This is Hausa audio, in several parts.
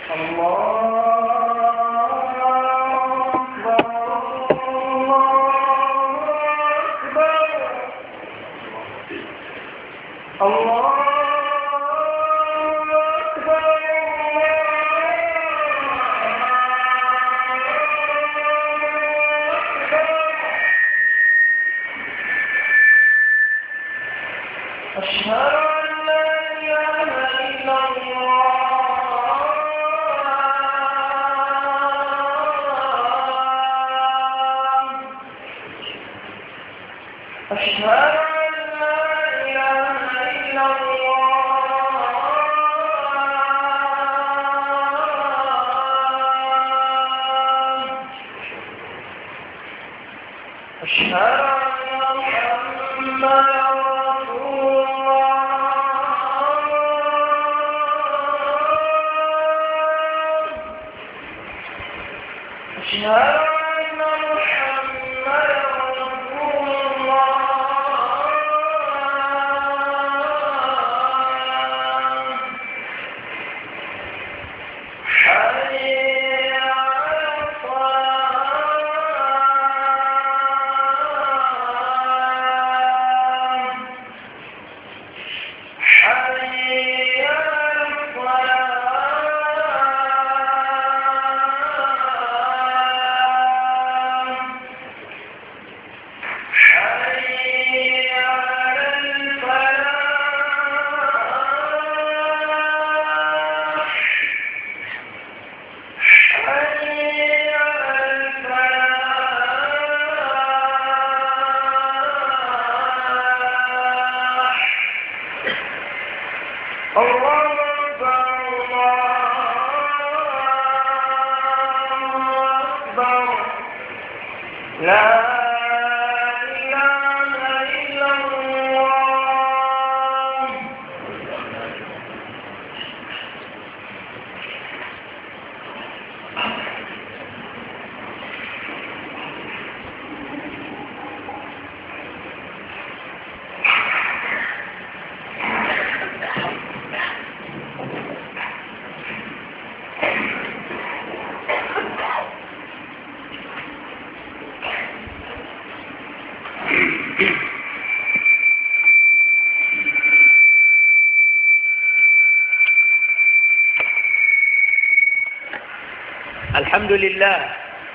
الحمد لله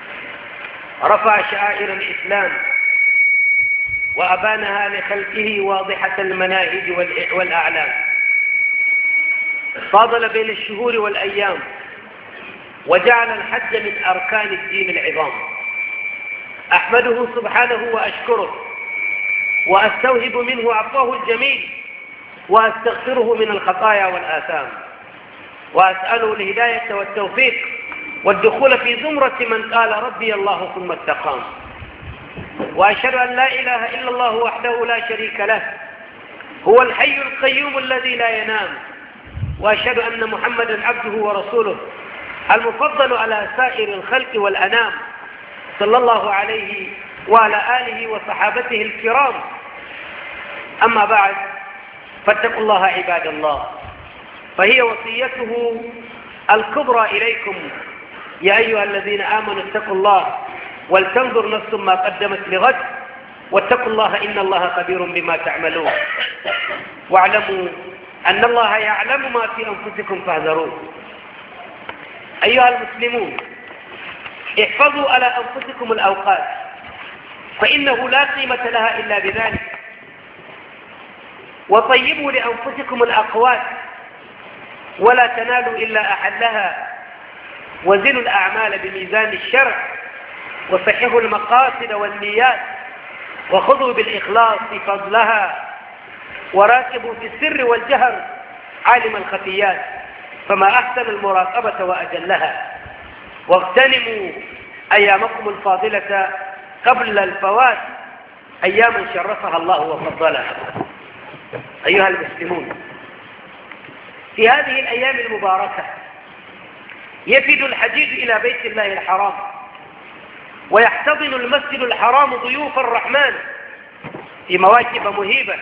رفع شعائر الإسلام وأبانها لخلقه واضحة المناهج والأعلام، فاضل بين الشهور والأيام، وجعل الحج من أركان الدين العظام. أحمده سبحانه وأشكره وأستوهب منه عفوه الجميل، وأستغفره من الخطايا والآثام، وأسأله الهداية والتوفيق والدخول في زمرة من قال ربي الله ثم استقام. وأشهد أن لا إله إلا الله وحده لا شريك له، هو الحي القيوم الذي لا ينام. وأشهد أن محمدا عبده ورسوله المفضل على سائر الخلق والأنام، صلى الله عليه وعلى آله وصحابته الكرام. أما بعد، فاتقوا الله عباد الله، فهي وصيته الكبرى إليكم يا أيها الذين آمنوا اتقوا الله ولتنظر نفس ما قدمت لغد واتقوا الله إن الله خبير بما تعملون. واعلموا أن الله يعلم ما في أنفسكم فاحذروه. أيها المسلمون، احفظوا على أنفسكم الأوقات، فإنه لا قيمة لها إلا بذلك. وطيبوا لأنفسكم الأقوات، ولا تنالوا إلا أحلها. وزنوا الأعمال بميزان الشرع، وصححوا المقاصد والنيات، وخذوا بالإخلاص فضلها. وراقبوا في السر والجهر عالم الخفيات، فما أحسن المراقبة وأجلها. واغتنموا أيامكم الفاضلة قبل الفوات، أياما شرفها الله وفضلها. أيها المسلمون، في هذه الأيام المباركة يفد الحجيج إلى بيت الله الحرام، ويحتضن المسجد الحرام ضيوف الرحمن في مواكب مهيبة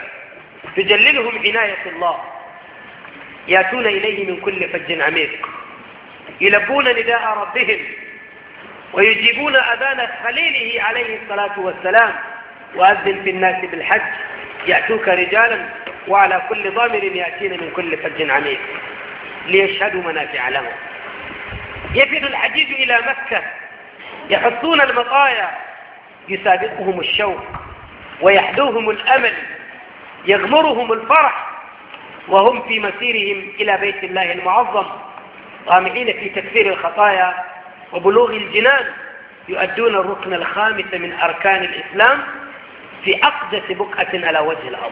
تجللهم عناية الله، يأتون إليه من كل فج عميق. يلبون نداء ربهم ويجيبون أذان خليله عليه الصلاة والسلام: وأذن في الناس بالحج يأتوك رجالا وعلى كل ضامر يأتين من كل فج عميق ليشهدوا منافع لهم. يفد الحجيج إلى مكة يحثون المطايا، يسابقهم الشوق ويحدوهم الأمل، يغمرهم الفرح وهم في مسيرهم إلى بيت الله المعظم، طامعين في تكفير الخطايا وبلوغ الجنان، يؤدون الركن الخامس من أركان الإسلام في أقدس بقعة على وجه الأرض.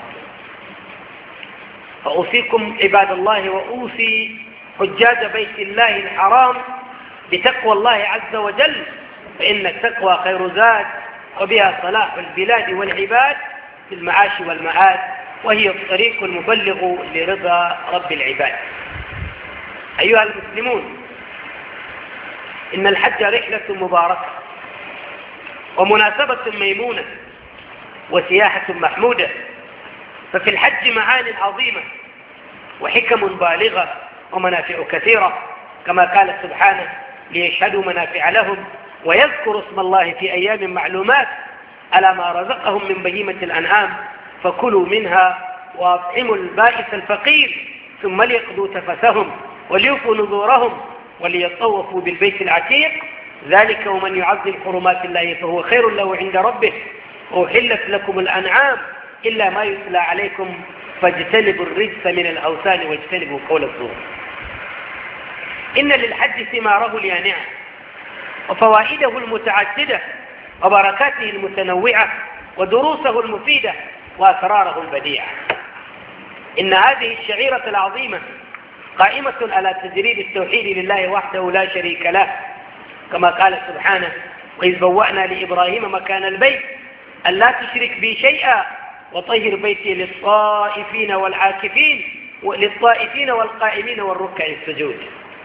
فأوصيكم عباد الله وأوصي حجاج بيت الله الحرام بتقوى الله عز وجل، فإن التقوى خير زاد، وبها صلاح البلاد والعباد في المعاش والمعاد، وهي الطريق المبلغ لرضا رب العباد. أيها المسلمون، إن الحج رحلة مباركة ومناسبة ميمونة وسياحة محمودة، ففي الحج معان عظيمة وحكم بالغة ومنافع كثيرة، كما قال سبحانه: ليشهدوا منافع لهم ويذكروا اسم الله في أيام معلومات على ما رزقهم من بهيمة الأنعام فكلوا منها وأطعموا البائس الفقير ثم ليقضوا تفثهم وليوفوا نذورهم وليطوفوا بالبيت العتيق، ذلك ومن يعظم حرمات الله فهو خير له عند ربه، وأحلت لكم الأنعام إلا ما يتلى عليكم فاجتنبوا الرجس من الأوثان واجتنبوا قول الزور. إن للحج ثماره اليانعة وفوائده المتعددة وبركاته المتنوعة ودروسه المفيدة وأسراره البديعة. إن هذه الشعيرة العظيمة قائمة على تجريد التوحيد لله وحده لا شريك له، كما قال سبحانه: وإذ بوأنا لإبراهيم مكان البيت ألا تشرك بي شيئا وطهر بيتي للطائفين والعاكفين للطائفين والقائمين والركع السجود.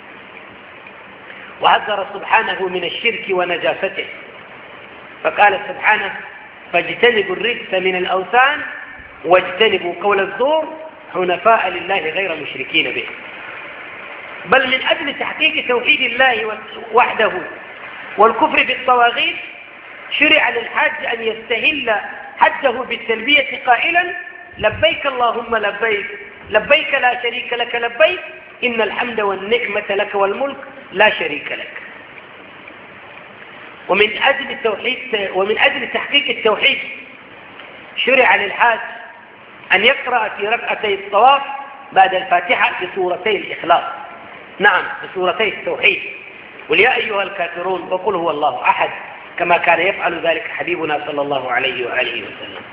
وحذر سبحانه من الشرك ونجاسته، فقال سبحانه: فاجتنبوا الرجس من الأوثان واجتنبوا قول الزور حنفاء لله غير مشركين به. بل من أجل تحقيق توحيد الله وحده والكفر بالطواغيت شرع للحاج أن يستهل حجه بالتلبية قائلا: لبيك اللهم لبيك، لبيك لا شريك لك لبيك، إن الحمد والنعمة لك والملك لا شريك لك. ومن أجل تحقيق التوحيد شرع للحاج أن يقرأ في ركعتي الطواف بعد الفاتحة بسورتي الإخلاص، نعم بسورتي التوحيد: قل يا أيها الكافرون وقل هو الله أحد، كما كان يفعل ذلك حبيبنا صلى الله عليه وآله وسلم.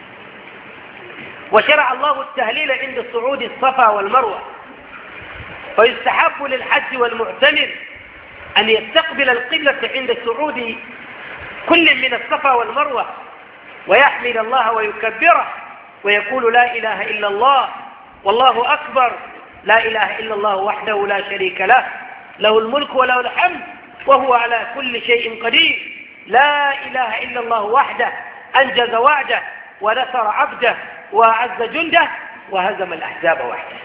وشرع الله التهليل عند صعود الصفا والمروة، فيستحب للحج والمعتمر أن يستقبل القبلة عند صعود كل من الصفا والمروة ويحمد الله ويكبره ويقول: لا إله إلا الله والله أكبر، لا إله إلا الله وحده لا شريك له، له الملك وله الحمد وهو على كل شيء قدير، لا إله إلا الله وحده أنجز وعده ونصر عبده وأعز جنده وهزم الأحزاب وحده.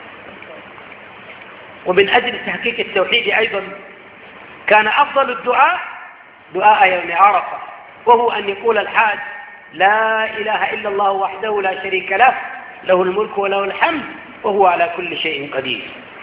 ومن أجل تحقيق التوحيد أيضا كان أفضل الدعاء دعاء يوم عرفة، وهو أن يقول الحاج: لا إله إلا الله وحده لا شريك له، له الملك وله الحمد وهو على كل شيء قدير.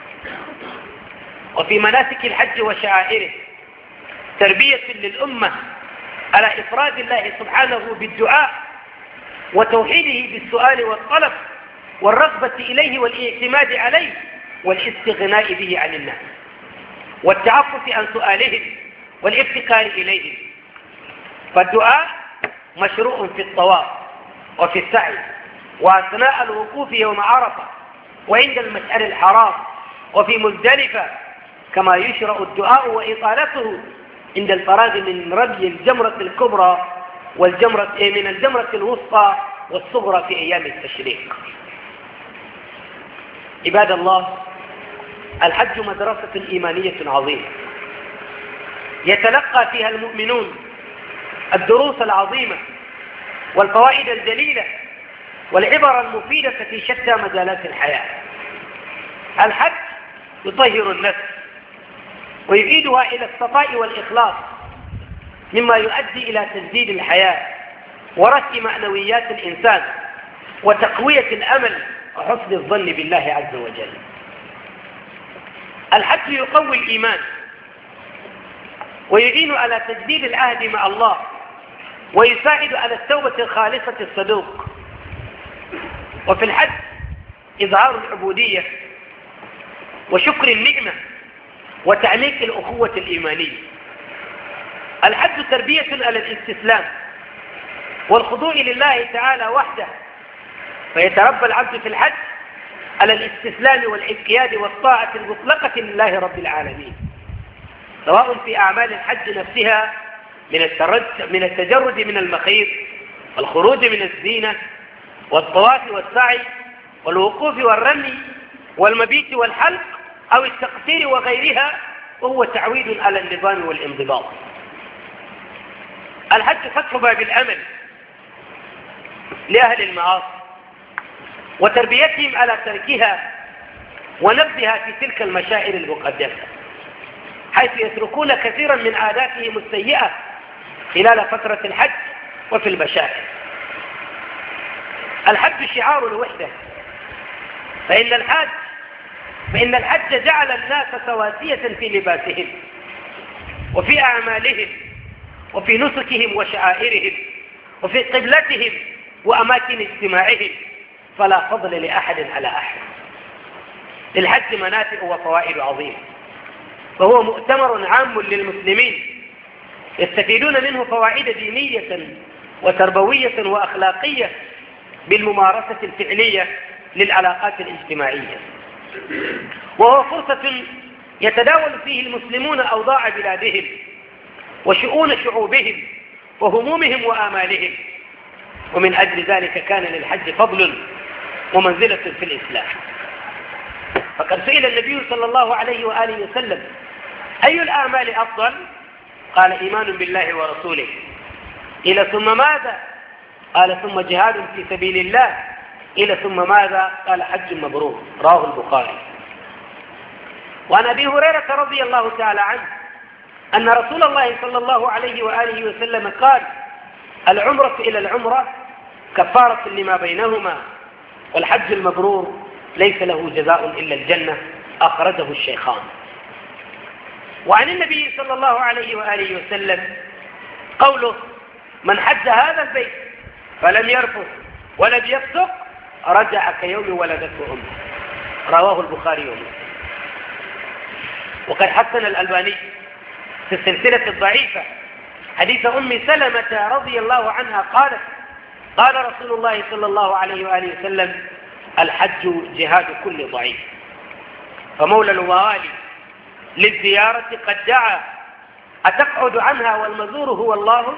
وفي مناسك الحج وشعائره تربية للأمة على إفراد الله سبحانه بالدعاء وتوحيده بالسؤال والطلب والرغبة إليه والاعتماد عليه والاستغناء به عن الناس والتعفف عن سؤالهم والافتقار إليهم. فالدعاء مشروع في الطواف وفي السعي وأثناء الوقوف يوم عرفة وعند المشعر الحرام وفي مزدلفة، كما يشرع الدعاء وإطالته عند الفراغ من رمي الجمرة الكبرى من الجمرة الوسطى والصغرى في أيام التشريق. عباد الله، الحج مدرسة إيمانية عظيمة يتلقى فيها المؤمنون الدروس العظيمة والفوائد الجليلة والعبر المفيدة في شتى مجالات الحياة. الحج يطهر النفس ويعيدها إلى الصفاء والإخلاص، مما يؤدي إلى تجديد الحياة ورث معنويات الإنسان وتقوية الأمل وحسن الظن بالله عز وجل. الحج يقوي الإيمان ويعين على تجديد العهد مع الله ويساعد على التوبة الخالصة الصدوق. وفي الحج إظهار العبودية وشكر النعمة وتعليق الأخوة الإيمانية. الحج تربية على الاستسلام والخضوع لله تعالى وحده، فيتربى العبد في الحج على الاستسلام والانقياد والطاعة المطلقة لله رب العالمين، سواء في أعمال الحج نفسها من التجرد من المخيط والخروج من الزينة والطواف والسعي والوقوف والرمي والمبيت والحلق أو التقصير وغيرها، وهو تعويد على النظام والانضباط. الحج فتح باب الأمل لأهل المعاصي وتربيتهم على تركها ونبذها في تلك المشاعر المقدسة، حيث يتركون كثيرا من عاداتهم السيئة خلال فترة الحج وفي المشاعر. الحج شعار الوحدة، فإن الحج جعل الناس سواسية في لباسهم وفي أعمالهم وفي نسكهم وشعائرهم وفي قبلتهم وأماكن اجتماعهم، فلا فضل لأحد على أحد. للحج منافع وفوائد عظيمة، وهو مؤتمر عام للمسلمين يستفيدون منه فوائد دينية وتربوية وأخلاقية بالممارسة الفعلية للعلاقات الاجتماعية، وهو فرصة يتداول فيه المسلمون أوضاع بلادهم وشؤون شعوبهم وهمومهم وآمالهم، ومن أجل ذلك كان للحج فضل ومنزلة في الإسلام. فقد سئل النبي صلى الله عليه وآله وسلم: أي الأعمال أفضل؟ قال: إيمان بالله ورسوله. قيل: ثم ماذا؟ قال: ثم جهاد في سبيل الله. قيل: ثم ماذا؟ قال: حج مبرور. رواه البخاري. وعن أبي هريرة رضي الله تعالى عنه أن رسول الله صلى الله عليه وآله وسلم قال: العمرة إلى العمرة كفارة لما بينهما، والحج المبرور ليس له جزاء إلا الجنة. أخرجه الشيخان. وعن النبي صلى الله عليه وآله وسلم قوله: من حج هذا البيت فلم يرفث ولم يفسق رجع كيوم ولدته أمه. رواه البخاري ومسلم. وقد حسن الألباني في السلسلة الضعيفة حديث أم سلمة رضي الله عنها قالت: قال رسول الله صلى الله عليه وآله وسلم: الحج جهاد كل ضعيف، فمولى الوالي للزيارة قد دعا، أتقعد عنها والمزور هو الله؟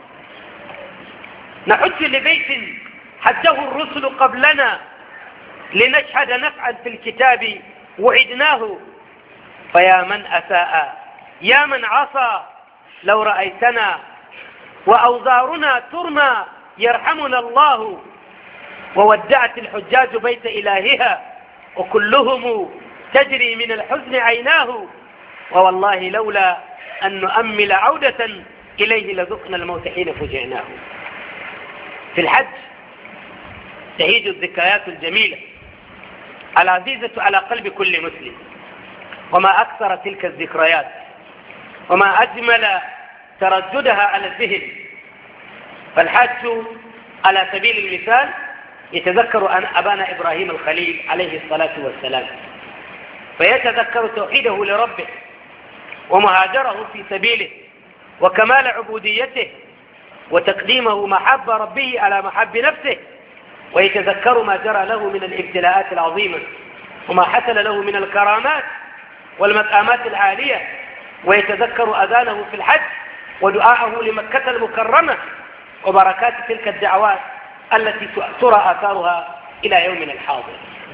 نحج لبيت حجه الرسل قبلنا لنشهد نفعا في الكتاب وعدناه، فيا من أساء يا من عصى لو رأيتنا، وأوزارنا ترمى يرحمنا الله، وودعت الحجاج بيت إلهها وكلهم تجري من الحزن عيناه، ووالله لولا أن نؤمل عودة إليه لذقنا الموت حين فجعناه. في الحج تهيج الذكريات الجميلة العزيزة على قلب كل مسلم، وما أكثر تلك الذكريات وما أجمل ترددها على الذهن. فالحاج على سبيل المثال يتذكر أن أبانا إبراهيم الخليل عليه الصلاة والسلام، فيتذكر توحيده لربه ومهاجره في سبيله وكمال عبوديته وتقديمه محب ربه على محب نفسه، ويتذكر ما جرى له من الابتلاءات العظيمة وما حصل له من الكرامات والمقامات العالية، ويتذكر أذانه في الحج ودعاءه لمكة المكرمة وبركات تلك الدعوات التي ترى آثارها إلى يومنا الحاضر.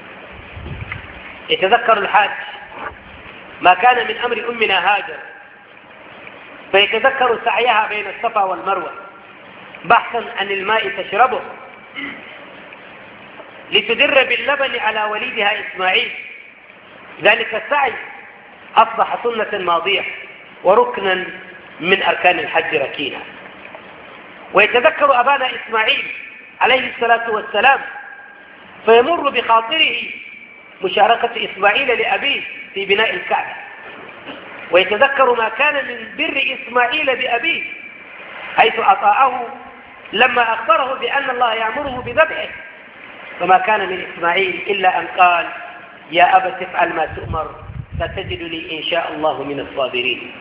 يتذكر الحاج ما كان من أمر أمنا هاجر، فيتذكر سعيها بين الصفا والمروة بحثا عن الماء تشربه لتدر باللبن على وليدها إسماعيل. ذلك السعي أصبح سنة ماضية وركنا من أركان الحج ركينا. ويتذكر أبانا إسماعيل عليه الصلاة والسلام فيمر بخاطره مشاركة إسماعيل لأبيه في بناء الكعبة، ويتذكر ما كان من بر إسماعيل بأبيه حيث أطاعه لما أخبره بأن الله يأمره بذبحه، فما كان من إسماعيل إلا أن قال يا أبت افعل ما تؤمر ستجدني إن شاء الله من الصابرين.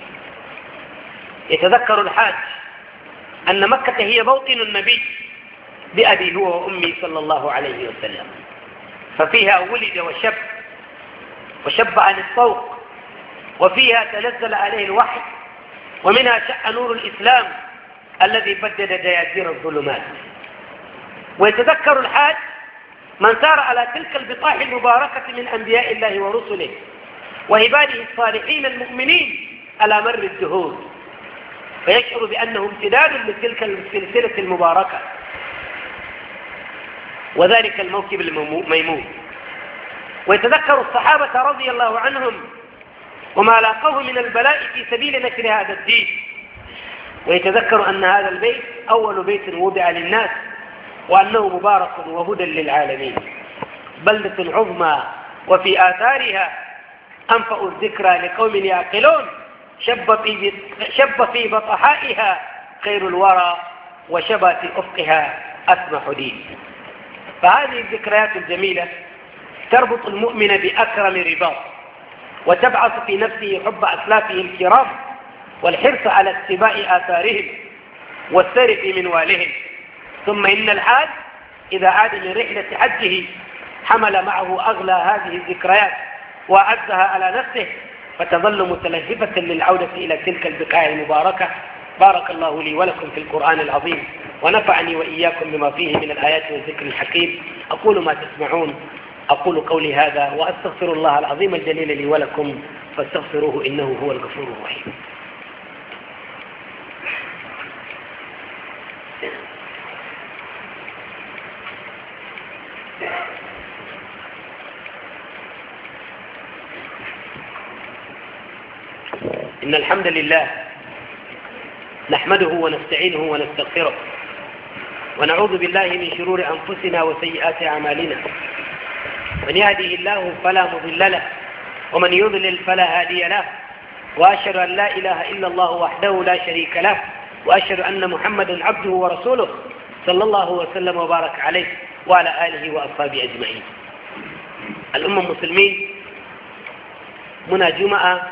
يتذكر الحاج أن مكة هي موطن النبي بأبي هو وأمي صلى الله عليه وسلم، ففيها ولد وشب عن الطوق، وفيها تنزل عليه الوحي، ومنها شأ نور الإسلام الذي بدد دياجير الظلمات. ويتذكر الحاج من سار على تلك البطاح المباركة من أنبياء الله ورسله وعباده الصالحين المؤمنين على مر الدهور، فيشعر بأنه امتداد لتلك السلسلة المباركة وذلك الموكب الميمون. ويتذكر الصحابة رضي الله عنهم وما لاقوه من البلاء في سبيل نشر هذا الدين. ويتذكر أن هذا البيت أول بيت وضع للناس وأنه مبارك وهدى للعالمين، بلدة عظمى وفي آثارها أنفأ الذكرى لقوم يعقلون، شب في بطحائها خير الورى وشبى في أفقها أسمى حديد. فهذه الذكريات الجميلة تربط المؤمن بأكرم رباط، وتبعث في نفسه حب أسلافه الكرام والحرص على اتباع آثارهم والسير في منوالهم. ثم إن الحاج إذا عاد من رحلة حجه حمل معه أغلى هذه الذكريات وأعزها على نفسه، فتظل متلهفة للعودة إلى تلك البقاع المباركة. بارك الله لي ولكم في القرآن العظيم، ونفعني وإياكم بما فيه من الآيات والذكر الحكيم. أقول ما تسمعون، أقول قولي هذا وأستغفر الله العظيم الجليل لي ولكم فاستغفروه إنه هو الغفور الرحيم. إن الحمد لله نحمده ونستعينه ونستغفره ونعوذ بالله من شرور أنفسنا وسيئات أعمالنا، من يهده الله فلا مضل له ومن يضلل فلا هادي له، وأشهد أن لا إله إلا الله وحده لا شريك له، وأشهد أن محمدا عبده ورسوله صلى الله وسلم وبارك عليه وعلى آله وأصحابه أجمعين. الأمة المسلمين، muna juma'a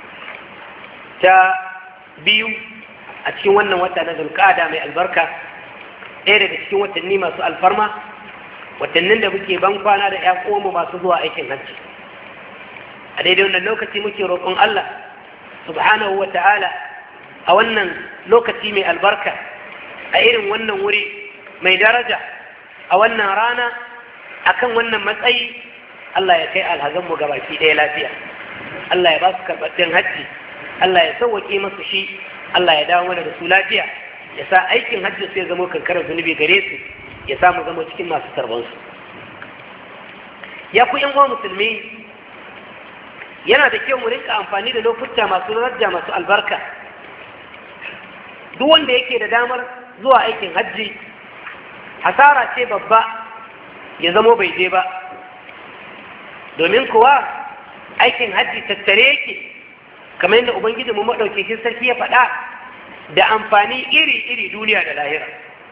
ta biyu a cikin wannan wata na Zulqa'ada mai albarka, ɗaya daga cikin watanni masu alfarma, watannin da muke ban kwana da ƴan uwanmu masu zuwa aikin hajji. A daidai wannan lokaci muke roƙon Allah subhanahu wa ta'ala a wannan lokaci mai albarka, a irin wannan wuri mai daraja, a wannan rana, akan wannan matsayi, Allah ya kai alhazanmu gabaki ɗaya lafiya. Allah ya ba su karɓaɓɓen hajji, Allah ya sauwaƙe masu shi, Allah ya dawo mana da su lafiya, ya sa aikin hajji sai zama kankarar zunubi gare su, ya samu zama cikin masu tarbansu. Ya ku ƴan uwa musulmi, yana da kyau mu rinka amfani da lokuta masu daraja masu albarka. Duk wanda yake da damar zuwa aikin hajji, hasara ce babba ya zamo bai je ba, domin kuwa aikin hajji tattare yake kamar yadda ubangiji mu madaukakin sarki ya faɗa da amfani iri-iri duniya da lahira.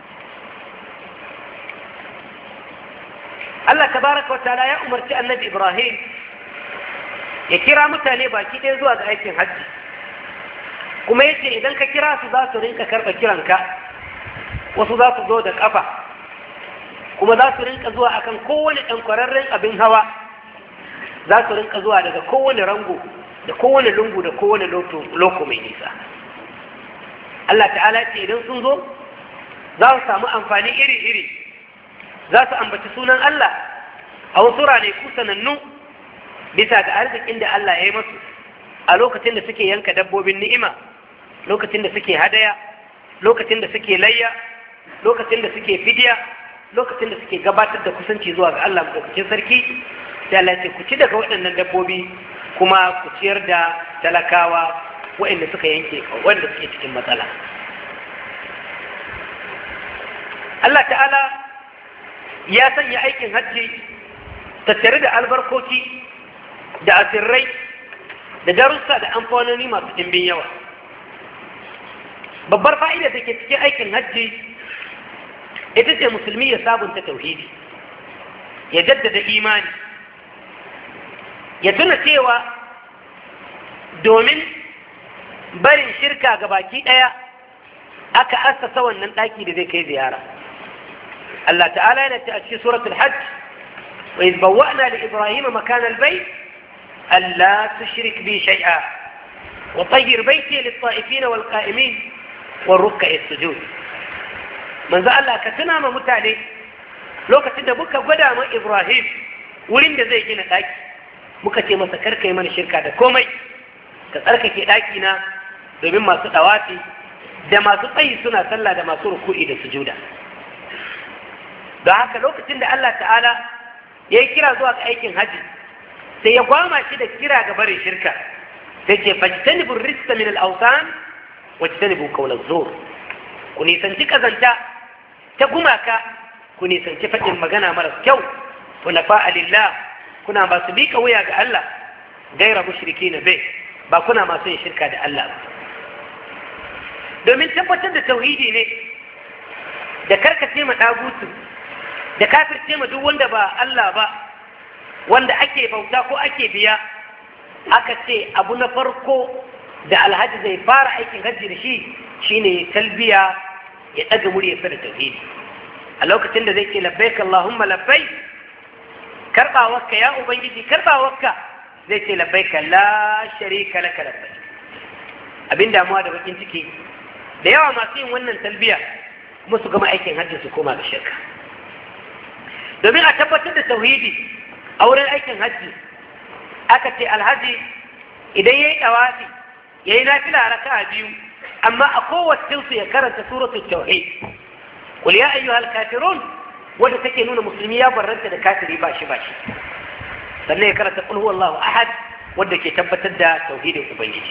Allah tabaraka wa ta'ala ya umarci annabi Ibrahim ya kira mutane baki ɗaya zuwa ga aikin hajji, kuma yace idan ka kira su za su rinka karɓa kiranka, wasu za su zo da ƙafa, kuma za su rinka zuwa akan kowane ɗan kwararren abin hawa, za su rinka zuwa daga kowane rango da kowane lungu da kowane loko mai nisa. Allah ta'ala ce idan sun zo za su samu amfani iri-iri, za su ambaci sunan Allah a wasu ranaku sanannu bisa ga arzikin da Allah ya yi masu a lokacin da suke yanka dabbobin ni'ima, lokacin da suke hadaya, lokacin da suke layya, lokacin da suke fidiya, lokacin da suke gabatar da kusanci zuwa ga Allah madaukakin sarki. Da Allah ce ku ci daga waɗannan dabbobi kuma ku ciyar da talakawa waɗanda suka yanke wanda suke cikin matsala. Allah ta'ala ya sanya aikin hajji tattare da albarkoki da asirrai da darussa da amfanoni masu ɗimbin yawa. Babbar fa'ida da ke cikin aikin hajji ita ce musulmi ya sabunta tauhidi, ya jaddada imani, ya tuna cewa domin barin shirka ga baki ɗaya aka assasa wannan ɗaki da zai kai ziyara. Allah ta'ala yana ce a cikin suratul hajj wa iz bawwa'na li ibrahima makana al-bayt alla tushrik bi shay'a wa tahhir bayti lit-ta'ifin wal-qa'imin war-ruk'i as-sujud. Manzo Allah ka tuna ma mutane lokacin da muka gwada ma Ibrahim wurin da zai gina ɗaki, muka ce masa karka yi mana shirka da komai, ka tsarkake ɗaki na domin masu ɗawafi da masu tsayi suna sallah da masu ruku'i da sujuda. Don haka lokacin da Allah ta'ala ya yi kira zuwa ga aikin hajji sai ya gwama shi da kira ga barin shirka, sai ce fajtanibu rijsa min al-awsan wajtanibu qawla az-zur. Ku nisanci kazanta ta gumaka, ku nisanci faɗin magana maras kyau, hunafa lillah, kuna masu miƙa wuya ga Allah, gaira mushriki na bai, ba kuna masu yin shirka da Allah ba. Domin tabbatar da tauhidi ne da karkace ma ɗagutu, da kafirce ma duk wanda ba Allah ba, wanda ake bauta ko ake biya, aka ce abu na farko da alhaji zai fara aikin hajji da shi shine talbiya, ya ɗaga muryarsa da tauhidi. A lokacin da zai ce labbaik Allahumma labbaik, karɓawarka ya Ubangiji karɓawarka, zai ce labbaika la sharika laka labbaik. Abin damuwa da bakin ciki da yawa masu yin wannan talbiya kuma su gama aikin hajji su koma ga shirka. Domin a tabbatar da tauhidi a wurin aikin hajji aka ce alhaji idan ya yi ɗawafi ya yi nafila raka'a biyu, amma a kowacensu ya karanta suratul tauhid, qul ya ayyuhal kafirun, wanda take nuna musulmi ya barranta da kafiri ba shi. Sannan ya karanta qul huwallahu ahad, wanda ke tabbatar da tauhidin ubangiji.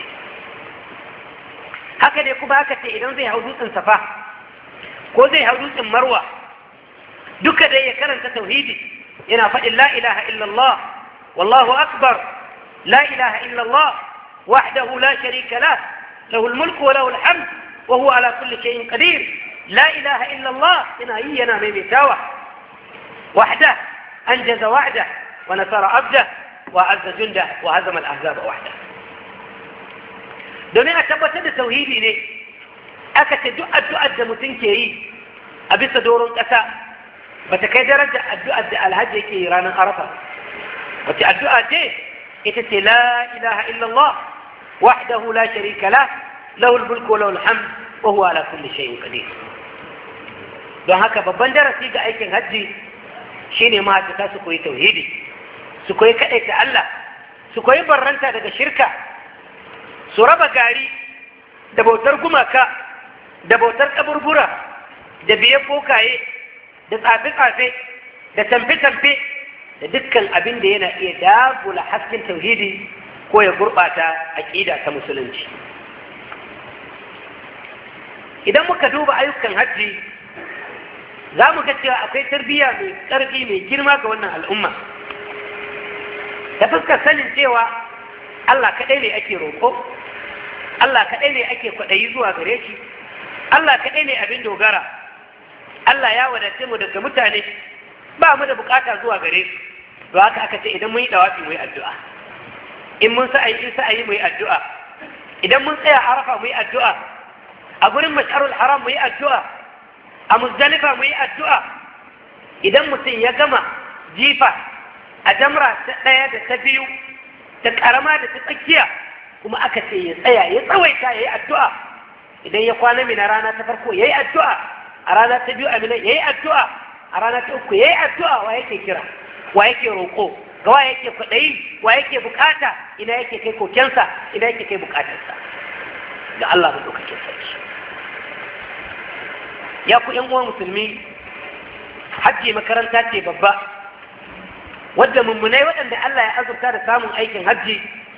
Haka ne kuma aka ce idan zai hau dutsen safa ko zai hau dutsen marwa, duka dai ya karanta tauhidi, yana faɗin la ilaha illallah wallahu akbar, la ilaha illallah wahdahu la sharika lah, له الملك وله الحمد وهو على كل شيء قدير، لا إله إلا الله ينا ميميتاوة وحده أنجز وعده ونصر عبده وأعز جنده وهزم الأحزاب وحده. domin a tabbatar da tauhidi ne aka ce duk addu'ar da mutum ke yi a bisa doron ƙasa ba ta kai darajar addu'ar da alhaji yake yi ranar arafa. Wace addu'a ce? ita ce la ilaha illallah وحده لا شريك له له الملك وله الحمد وهو على كل شيء قدير. don haka babban darasi ga aikin hajji shine mahajjata su koyi tauhidi, su koyi kaɗaita Allah, su koyi barranta daga shirka, su raba gari da bautar gumaka, da bautar kaburbura, da biye bokaye, da tsafe-tsafe, da tamfe-tamfe, da dukkan abin da yana iya dagula hasken tauhidi ko ya gurɓata aƙida ta musulunci. Idan muka duba ayyukan hajji za mu ga cewa akwai tarbiyya mai ƙarfi mai girma ga wannan al'umma, ta fuskar sanin cewa Allah kaɗai ne ake roƙo, Allah kaɗai ne ake kwaɗayi zuwa gare shi, Allah kaɗai ne abin dogara, Allah ya wadace mu daga mutane, ba mu da bukata zuwa gare su. Don haka aka ce idan mun yi ɗawafi mu yi addu'a, in mun sa'ayi mu yi addu'a, idan mun tsaya arafa mu yi addu'a, a gurin mash'arul haram mu yi addu'a, a muzdalifa mu yi addu'a. Idan mutum ya gama jifa a jamra ta ɗaya da ta biyu, ta ƙarama da ta tsakiya, kuma aka ce ya tsaya ya tsawaita ya yi addu'a. Idan ya kwana mina rana ta farko ya yi addu'a, a rana ta biyu a mina ya yi addu'a, a rana ta uku ya yi addu'a. Wa yake kira, wa yake roƙo, ga wa yake kwaɗayi, wa yake bukata, ina yake kai kokensa, ina yake kai bukatarsa ga Allah maɗaukakin sarki. Ya ku ‘yan uwan musulmi, hajji makaranta ce babba, wadda mummunai waɗanda Allah ya azurta da samun aikin hajji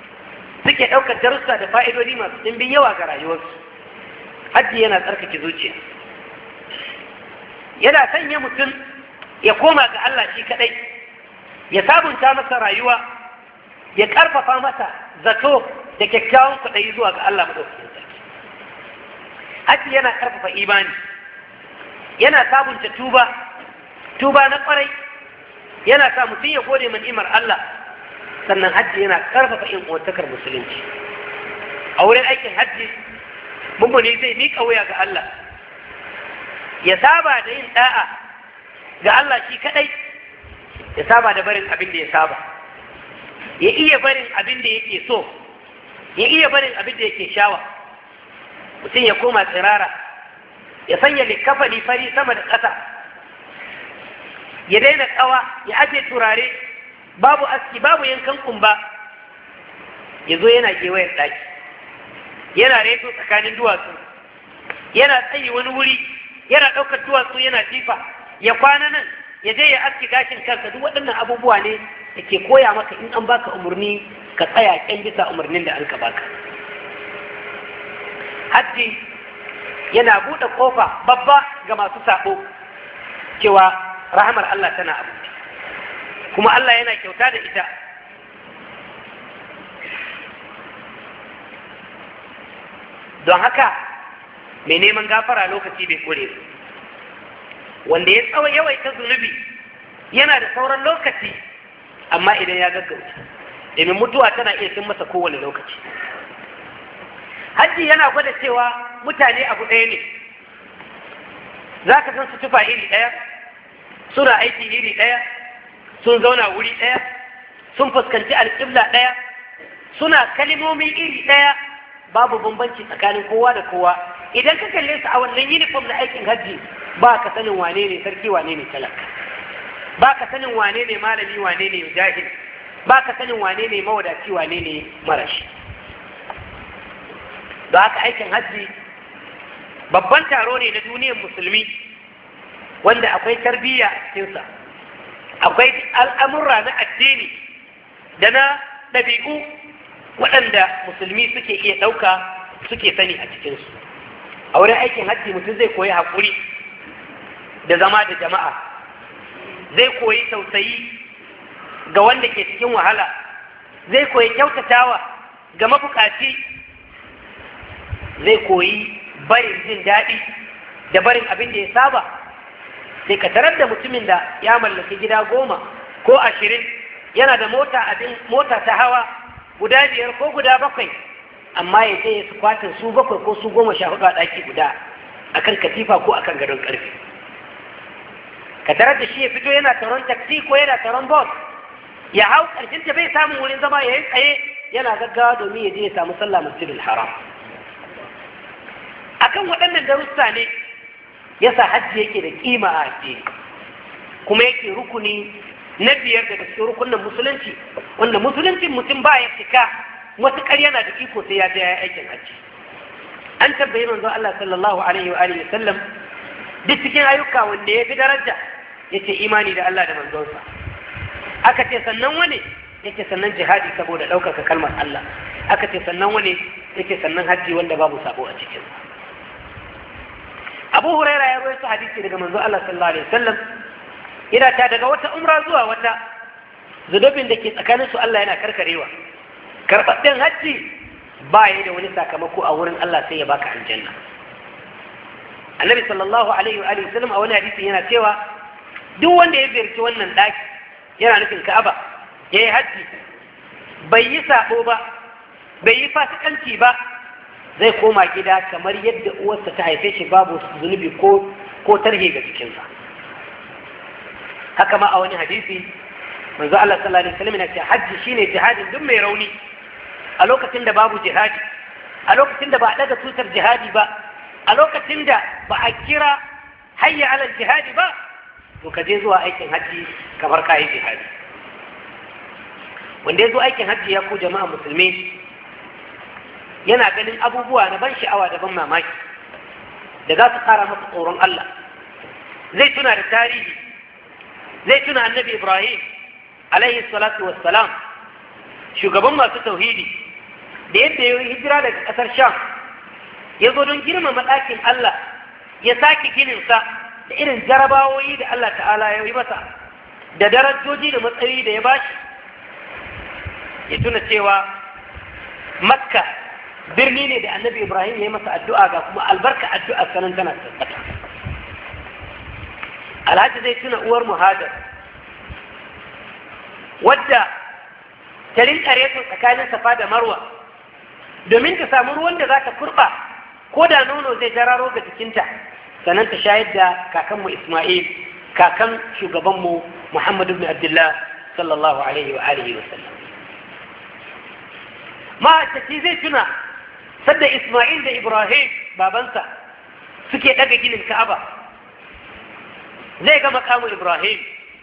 suke ɗaukar darussa da fa'idodi masu ɗimbin yawa ga rayuwarsu. Hajji yana tsarkake zuciya, yana sanya mutum ya koma ga Allah shi kaɗai, ya sabunta masa rayuwa, ya ƙarfafa masa zato da kyakkyawan kwaɗayi zuwa ga Allah maɗaukakin sarki. Hajji yana ƙarfafa imani, yana sabunta tuba na ƙwarai, yana sa mutum ya gode man ni'imar Allah. Sannan hajji yana ƙarfafa uwantakar musulunci. A wurin aikin hajji mummuni zai miƙa wuya ga Allah, ya saba da yin ɗa'a ga Allah shi kaɗai, ya saba da barin abin da ya saba, ya iya barin abin da yake so, ya iya barin abin da yake shawa. Mutum ya koma tsirara, ya sanya likafani fari sama da ƙasa, ya daina ƙawa, ya aje turare, babu aski, babu yankan kumba, ya zo yana gewayar ɗaki, yana reto tsakanin duwatsu, yana tsayi wani wuri, yana ɗaukar duwatsu yana jifa, ya kwana nan, ya je ya aski gashin kansa. Duk waɗannan abubuwa ne da ke koya maka in an baka umarni ka tsaya ƙyan bisa umarnin da an ka baka. Hajji yana buɗe ƙofa babba ga masu saɓo cewa rahamar Allah tana abu, kuma Allah yana kyauta da ita. Don haka mai neman gafara lokaci bai kore su, wanda ya yawaita zunubi yana da sauran lokaci, amma idan ya gaggauta, domin mutuwa tana iya cin masa kowane lokaci. Hajji yana gwada cewa mutane abu ɗaya ne, za ka san su tufa iri ɗaya, suna aiki iri ɗaya, sun zauna wuri ɗaya, sun fuskanci alƙibla ɗaya, suna kalimomi iri ɗaya, babu bambanci tsakanin kowa da kowa. Idan ka kalle su a wannan uniform na aikin hajji, ba ka sanin wane ne sarki, wane ne talaka, ba ka sanin wane ne malami, wane ne jahil, ba ka sanin wane ne mawadaci, wane ne marashi. Don haka aikin hajji babban taro ne na duniyar musulmi, wanda akwai tarbiyya a cikinsa, akwai al'amurra na addini da na ɗabi'u waɗanda musulmi suke iya ɗauka, suke sani a cikinsu. A wurin aikin hajji mutum zai koyi haƙuri da zama da jama'a, zai koyi tausayi ga wanda ke cikin wahala, zai koyi kyautatawa ga mabukaci, zai koyi barin jin daɗi da barin abin da ya saba. Sai ka tarar da mutumin da ya mallaki gida 10 ko 20, yana da mota ta hawa guda 5 ko guda 7, amma ya je ya su kwatin su 7 ko su 14 a ɗaki guda akan katifa ko akan gadon ƙarfe. Ka tarar da shi ya fito yana taron taksi ko yana taron bus, ya hau ƙarshen ta bai samun wurin zama, ya yi tsaye yana gaggawa domin ya je ya samu sallah masjidil haram. Akan waɗannan darussa ne yasa hajji yake da kima a addini, kuma yake rukuni na 5 daga cikin rukunin musulunci, wanda musuluncin mutum ba ya cika matuƙar yana da iko sai ya je ya aikin hajji. An tabbayi manzon Allah sallallahu alaihi wa alihi sallam duk cikin ayyuka wanda ya fi daraja yace imani da Allah da manzonsa. Aka ce sannan wane? Yace sannan jihadi saboda ɗaukaka kalmar Allah. Aka ce sannan wane? Yace sannan hajji wanda babu sabo a cikinsa. Abu Huraira ya rawaito hadisi daga manzo Allah sallallahu alaihi wasallam, yana ta daga wata umra zuwa wata, zunubin da ke tsakanin su Allah yana karkarewa. Karɓaɓɓen hajji ba ya da wani sakamako a wurin Allah sai ya baka aljanna. Annabi sallallahu alaihi wa sallam a wani hadisi yana cewa duk wanda ya ziyarci wannan daki yana nufin Ka'aba, ya yi hajji, bai yi sabo ba, bai yi fasikanci ba, zai koma gida kamar yadda uwarsa ta haife shi, babu zunubi ko tarhe ga jikinsa. Haka ma a wani hadisi manzo Allah sallallahu alaihi wasallam yana cewa hajji shine jihadin duk mai rauni. A lokacin da babu jihadi, a lokacin da ba a daga tutar jihadi ba, a lokacin da ba a kira hayya alal jihadi ba, to ka je zuwa aikin hajji kamar ka yi jihadi. Wanda ya zo aikin hajji ya ku jama'a musulmi yana ganin abubuwa na ban sha'awa da ban mamaki da za su ƙara masa tsoron Allah. Zai tuna da tarihi, zai tuna annabi Ibrahim alaihi salatu wassalam, shugaban masu tauhidi, da yadda ya yi hijira daga ƙasar Sham ya zo don girmama ɗakin Allah ya sake gininsa da irin jarabawoyi da Allah ta'ala ya yi masa da darajoji da matsayi da ya bashi ya tuna cewa Makka birni ne da Annabi Ibrahim ya yi masa addu'a ga kuma albarka addu'a sanan tana tabbata. Alhaji zai tuna uwar Muhajar wadda ta rinka reto tsakanin Safa da Marwa domin ta samu ruwan da za ta kurɓa ko da nono zai jararo ga jikinta sannan ta shayar da kakanmu Ismail kakan shugabanmu Muhammadu ibn Abdullah sallallahu alaihi wa alihi wa sallam. Ma'aikaci zai tuna sadda Ismail da Ibrahim babansa suke daga ginin Ka'aba zai ga makamu Ibrahim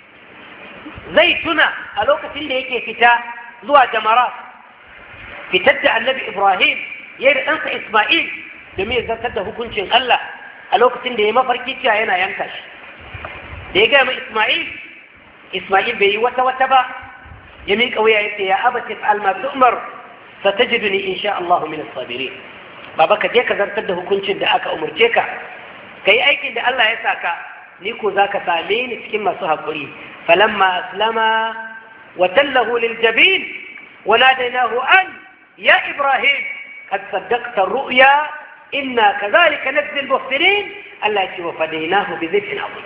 zai tuna a lokacin da yake fita zuwa Jamarat fitar da Annabi Ibrahim ya yi da ɗansa Ismail domin ya zartar da hukuncin Allah a lokacin da ya mafarki cewa yana yanka shi da ya gaya Ismail bai yi wata ba ya miƙa wuya ya ce ya abati fa'al ma tu'mar satajiduni insha Allah min as-sabirin. Baba ka je ka zartar da hukuncin da aka umurce ka kai aikin da Allah ya saka ni ko zaka same ni cikin masu hakuri. Falamma aslama wa tallahu lil jabin wa nadaynahu an ya Ibrahim qad saddaqta ar-ru'ya inna kadhalika najzi al-muhsinin. Allah ya ce wa fadaynahu bi dhibhin adhim.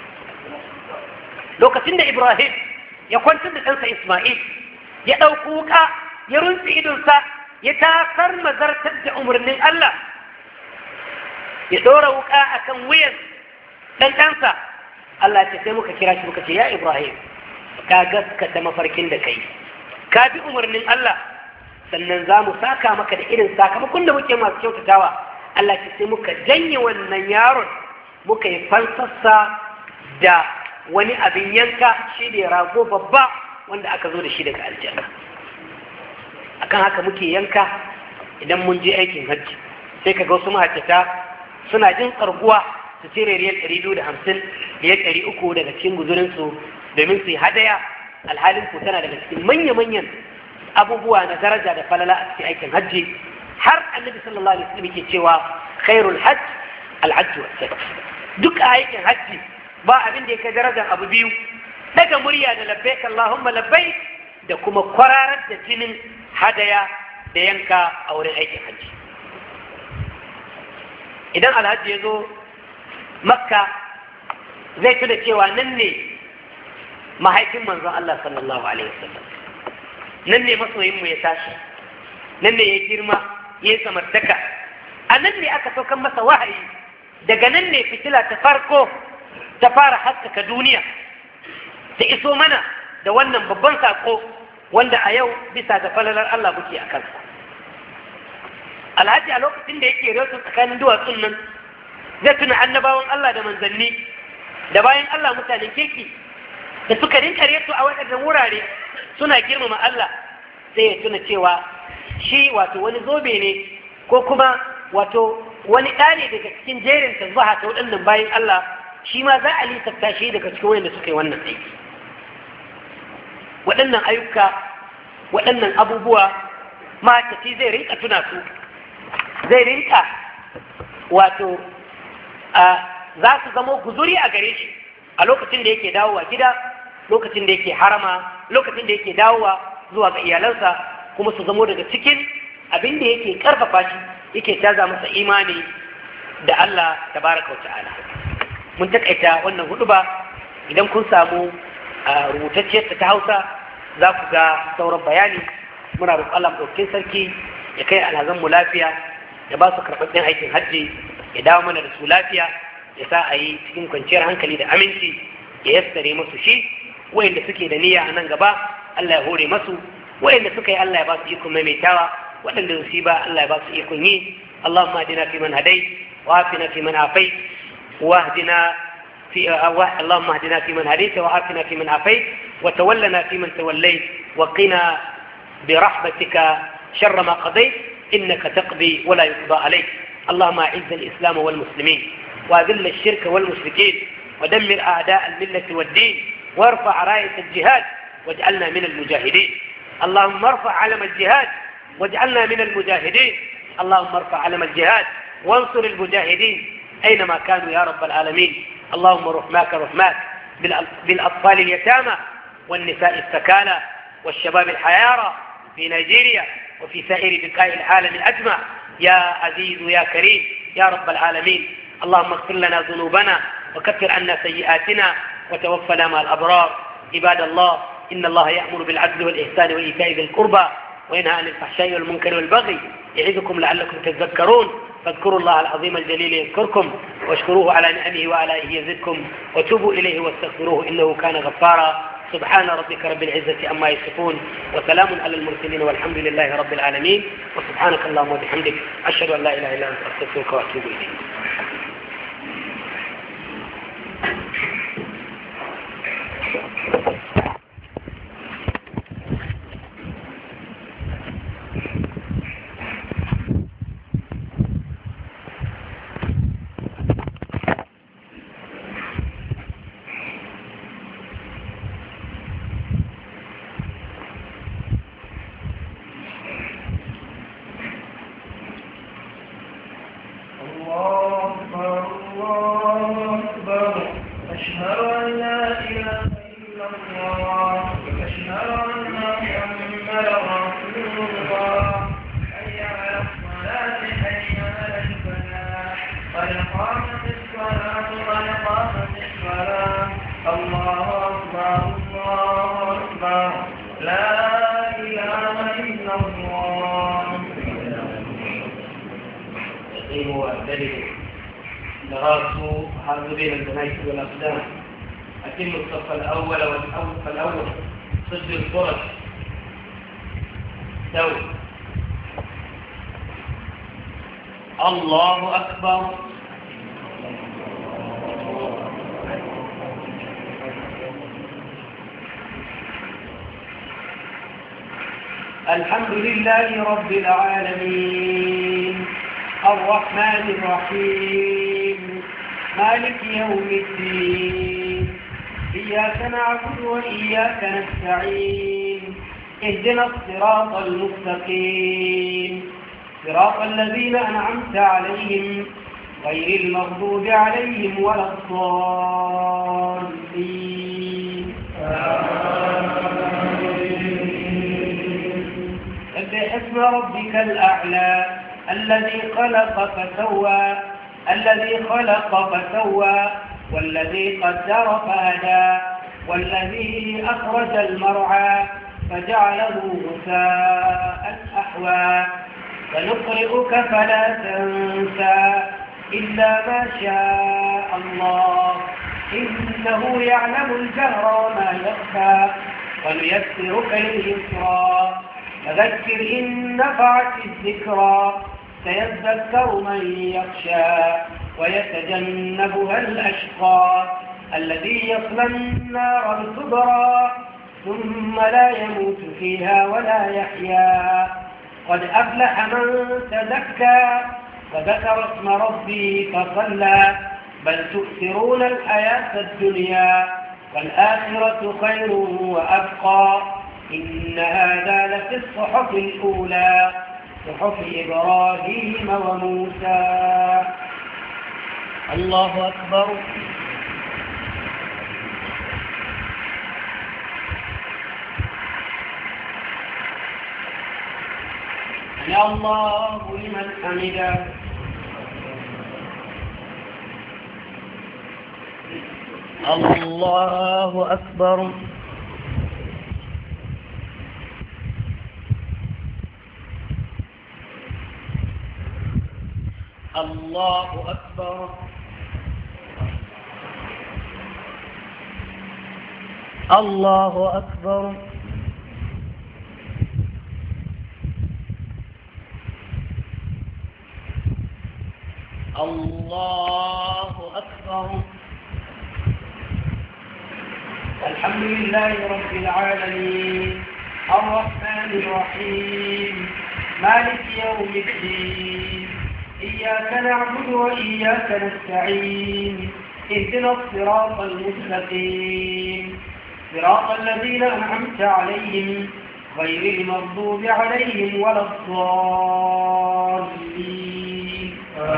Lokacin da Ibrahim ya kwantar da ɗansa Ismail ya ɗauko wuka ya runtse idonsa ya takar mazartar da umarnin Allah ya ɗora wuka a kan wuyan ɗanɗansa. Allah ce sai muka kira shi muka ce ya Ibrahim ka gaskata mafarkin da kai ka bi umarnin Allah sannan za mu saka maka da irin sakamakon da muke masu kyautatawa. Allah ce sai muka janye wannan yaron muka yi fansassa da wani abin yanka shi ne rago babba wanda aka zo da shi daga aljanna. Akan haka muke yanka idan mun je aikin hajji sai kaga wasu mahajjata suna jin tsarguwa su cire riyal 250 riyal 300 daga cikin guzurinsu domin su yi hadaya alhalin ku tana daga cikin manya-manyan abubuwa na daraja da falala a cikin aikin hajji. Har annabi sallallahu alaihi wasallam yake cewa khairul hajj al-hajj was-sajj. Duk a aikin hajji ba abin da yake darajar abu biyu daga murya da labbaik Allahumma labbaik da kuma kwararar da jinin hadaya da yanka a wurin aikin hajji. Idan alhaji ya zo Makka zai tuna cewa nan ne mahaifin manzon Allah sallallahu alaihi wasallam, nan ne masoyinmu ya tashi, nan ne ya girma ya yi samartaka, a nan ne aka saukan masa wahayi, daga nan ne fitila ta farko ta fara haskaka duniya ta iso mana da wannan babban saƙo wanda a yau bisa ga falalar Allah muke a kansa. Alhaji a lokacin da yake reto tsakanin duwatsun nan zai tuna annabawan Allah da manzanni da bayan Allah mutanen kirki da suka rinka reto a waɗannan wurare suna girmama Allah. Sai ya tuna cewa shi wato wani zobe ne ko kuma wato wani ɗane daga cikin jerin tasbaha ta waɗannan bayan Allah, shi ma za a lissafta shi daga cikin wanda suka yi wannan aiki. Waɗannan ayyuka waɗannan abubuwa matafi zai rinka tuna su, zai rinka wato za su zama guzuri a gare shi a lokacin da yake dawowa gida, lokacin da yake harama, lokacin da yake dawowa zuwa ga iyalansa, kuma su zamo daga cikin abin da yake karfafa shi yake caza masa imani da Allah tabaraka wa ta'ala. Mun takaita wannan huduba. Idan kun samu rubutacciyar ta Hausa za ku ga sauran bayani. Muna roƙon Allah ɗaukin sarki ya kai alhazan mu lafiya, ya ba su karɓaɓɓen aikin hajji, ya dawo mana da su lafiya, ya sa a yi cikin kwanciyar hankali da aminci, ya yassare musu shi. Wayanda suke da niyya a nan gaba Allah ya hore masu, wayanda suka yi Allah ya ba su ikon maimaitawa, waɗanda su yi ba Allah ya ba su ikon yi. Allahumma hadina fi man hadait wa afina fi man afait واهدنا اللهم اهدنا فيمن هديت وعافنا فيمن عافيت وتولنا فيمن توليت وقنا برحمتك شر ما قضيت إنك تقضي ولا يقضى عليك. اللهم أعز الإسلام والمسلمين وأذل الشرك والمشركين ودمر أعداء الملة والدين وارفع راية الجهاد واجعلنا من المجاهدين. اللهم ارفع علم الجهاد واجعلنا من المجاهدين. اللهم ارفع علم الجهاد وانصر المجاهدين أينما كانوا يا رب العالمين. اللهم رحماك بالأطفال اليتامى والنساء السكالى والشباب الحيارى في نيجيريا وفي سائر بقاع العالم الأجمع يا عزيز يا كريم يا رب العالمين. اللهم اغفر لنا ذنوبنا وكفر عنا سيئاتنا وتوفنا مع الأبرار. عباد الله، إن الله يأمر بالعدل والإحسان وإيتاء ذي القربى وينهى عن الفحشاء والمنكر والبغي يعظكم لعلكم تذكرون. فاذكروا الله العظيم الجليل يذكركم واشكروه على نعمه وآلائه يزدكم وتوبوا إليه واستغفروه إنه كان غفارا. سبحان ربك رب العزة عما يصفون وسلام على المرسلين والحمد لله رب العالمين. وسبحانك اللهم وبحمدك أشهد أن لا إله إلا أنت أستغفرك وأتوب إليك. صد الفرج الله أكبر. الحمد لله رب العالمين الرحمن الرحيم مالك يوم الدين إياك نعبد وإياك نستعين اهدنا الصراط المستقيم صراط الذين أنعمت عليهم غير المغضوب عليهم ولا الضالين. سبح اسم ربك الأعلى الذي خلق فسوى والذي قدر فهدى والذي أخرج المرعى فجعله غثاء أحوى سنقرئك فلا تنسى إلا ما شاء الله إنه يعلم الجهر وما يخفى ونيسرك لليسرى فذكر إن نفعت الذكرى سيذكر من يخشى ويتجنبها الأشقى الذي يصلى النار الكبرى ثم لا يموت فيها ولا يحيا قد أفلح من تزكى وذكر اسم ربه فصلى بل تؤثرون الحياة الدنيا والآخرة خير وأبقى إن هذا لفي الصحف الأولى صحف إبراهيم وموسى. الله أكبر. يا الله لمن حمده. الله أكبر. الله أكبر. الله أكبر. الله أكبر. الحمد لله رب العالمين الرحمن الرحيم مالك يوم الدين إياك نعبد وإياك نستعين اهدنا الصراط المستقيم صراط الذين أنعمت عليهم غير المغضوب عليهم ولا الضالين.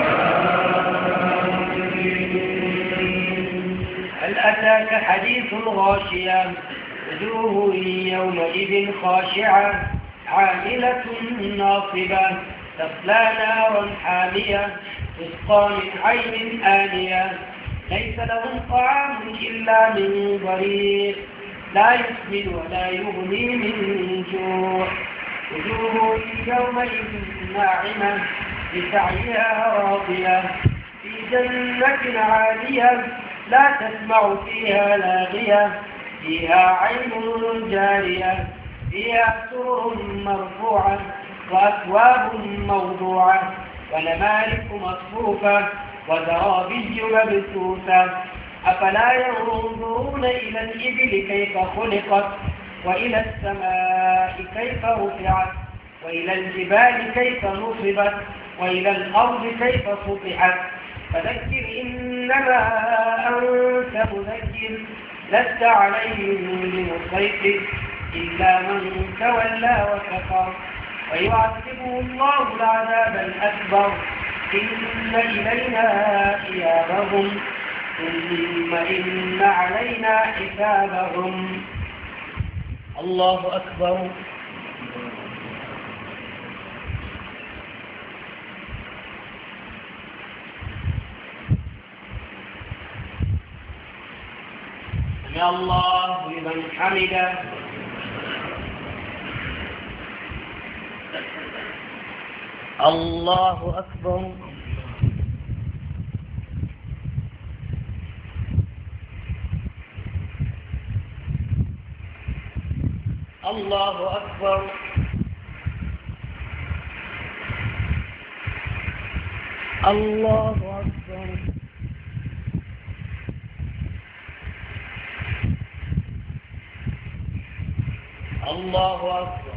هل أتاك حديث الغاشية وجوه يومئذ خاشعة عاملة ناصبة تصلى نارا حامية تسقى من عين آنية ليس لهم طعام إلا من ضريع لا يسمن ولا يغني من جوع وجوه يومئذ ناعمة لسعيها راضية في جنة عالية لا تسمع فيها لاغية فيها عين جارية فيها سرر مرفوعة وأكواب موضوعة ونمارق مصفوفة وزرابي مبثوثة أفلا ينظرون إلى الإبل كيف خلقت وإلى السماء كيف رفعت وإلى الجبال كيف نصبت وإلى الأرض كيف سطحت فذكر إنما أنت مذكر لست عليهم بمسيطر إلا من تولى وكفر ويعذبه الله العذاب الأكبر إن إلينا إيابهم ثم إن علينا حسابهم. الله أكبر. سمع الله لمن حمده. الله أكبر. الله أكبر. الله أكبر. الله أكبر.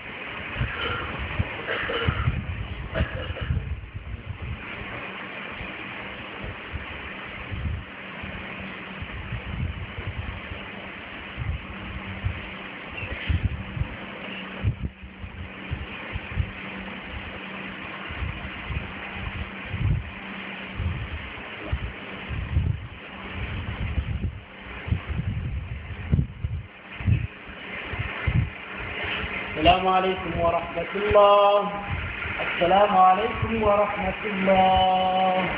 السلام عليكم ورحمة الله. السلام عليكم ورحمة الله.